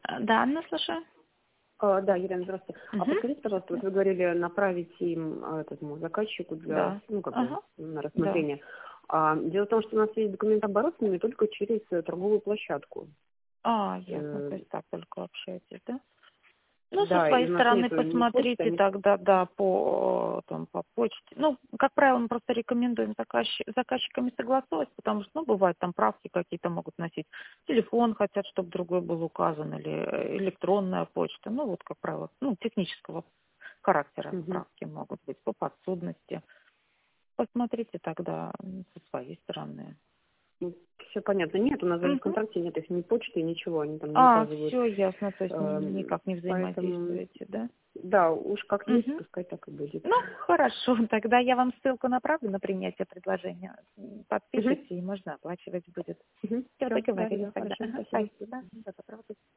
Да, Анна, слушаю. Да, Елена, здравствуйте. А Мгм. подскажите, пожалуйста, вот вы говорили направить им, этому заказчику для, Да. ну, как бы, Ага. на Да. рассмотрение. Дело в том, что у нас есть документооборот с ними только через торговую площадку. Ясно, то Э, есть так только общаетесь, да? Ну, со Да, и своей у нас стороны нету ни почты, посмотрите ни... тогда, да, по почте. Ну, как правило, мы просто рекомендуем заказчиками согласовывать, потому что, ну, бывают там правки какие-то могут носить. Телефон хотят, чтобы другой был указан, или электронная почта. Ну, вот, как правило, ну, технического характера Мгм. правки могут быть по подсудности. Посмотрите тогда со своей стороны. Все понятно. Нет, у нас даже в Мгм. контракте нет их ни почты, ничего, они там не указывают. Все ясно, то есть никак не Поэтому, взаимодействуете, да? да, уж как есть, Мгм. пускай так и будет. Ну, хорошо, тогда я вам ссылку направлю на принятие предложения. Подпишите, и можно оплачивать будет. Все, Все, да, договорились да, тогда. хорошо, Ага, спасибо. спасибо. До доброго.